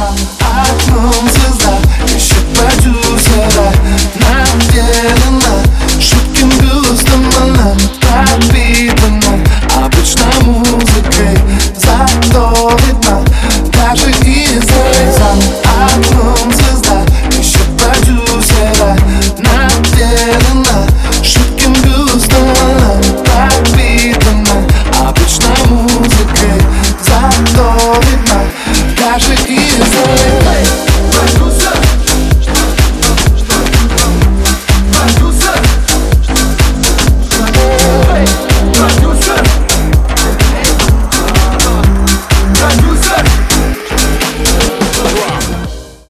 окном звезда ищет продюсера. Наделена жутким бюстом, она пропитана обычно музыкой, зато